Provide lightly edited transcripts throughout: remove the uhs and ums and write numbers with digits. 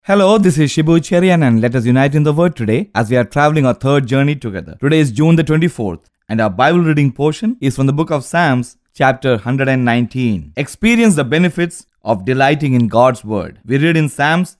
Hello, this is Shibu Cherian and let us unite in the Word today as we are traveling our third journey together. Today is June the 24th and our Bible reading portion is from the book of Psalms, chapter 119. Experience the benefits of delighting in God's Word. We read in Psalms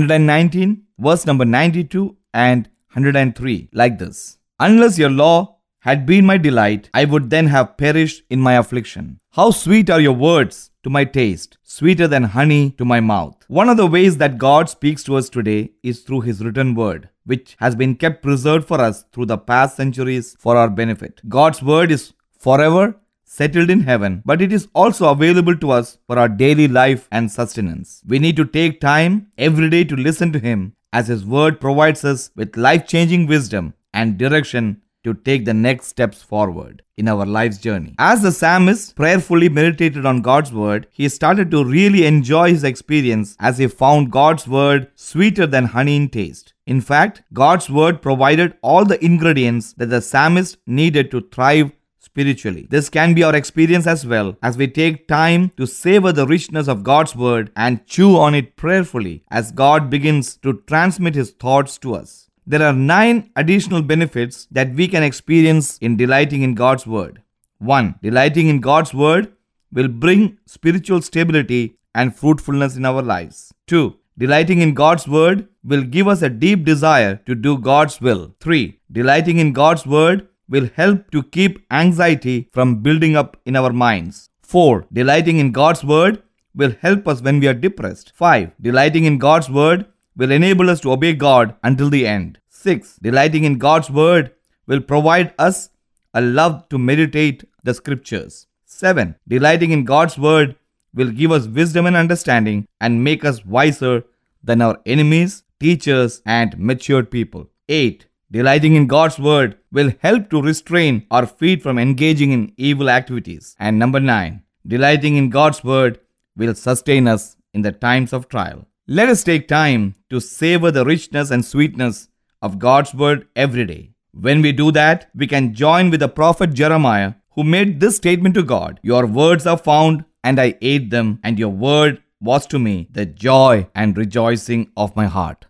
119, verse number 92 and 103 like this. Unless your law had been my delight, I would then have perished in my affliction. How sweet are your words to my taste, sweeter than honey to my mouth. One of the ways that God speaks to us today is through His written word, which has been kept preserved for us through the past centuries for our benefit. God's word is forever settled in heaven, but it is also available to us for our daily life and sustenance. We need to take time every day to listen to Him, as His word provides us with life-changing wisdom and direction to take the next steps forward in our life's journey. As the psalmist prayerfully meditated on God's word, he started to really enjoy his experience as he found God's word sweeter than honey in taste. In fact, God's word provided all the ingredients that the psalmist needed to thrive spiritually. This can be our experience as well as we take time to savor the richness of God's word and chew on it prayerfully as God begins to transmit His thoughts to us. There are 9 additional benefits that we can experience in delighting in God's Word. 1. Delighting in God's Word will bring spiritual stability and fruitfulness in our lives. 2. Delighting in God's Word will give us a deep desire to do God's will. 3. Delighting in God's Word will help to keep anxiety from building up in our minds. 4. Delighting in God's Word will help us when we are depressed. 5. Delighting in God's Word will enable us to obey God until the end. 6. Delighting in God's word will provide us a love to meditate the scriptures. 7. Delighting in God's word will give us wisdom and understanding and make us wiser than our enemies, teachers, and matured people. 8. Delighting in God's word will help to restrain our feet from engaging in evil activities. And number 9. Delighting in God's word will sustain us in the times of trial. Let us take time to savor the richness and sweetness of God's word every day. When we do that, we can join with the prophet Jeremiah, who made this statement to God: "Your words are found, and I ate them, and your word was to me the joy and rejoicing of my heart."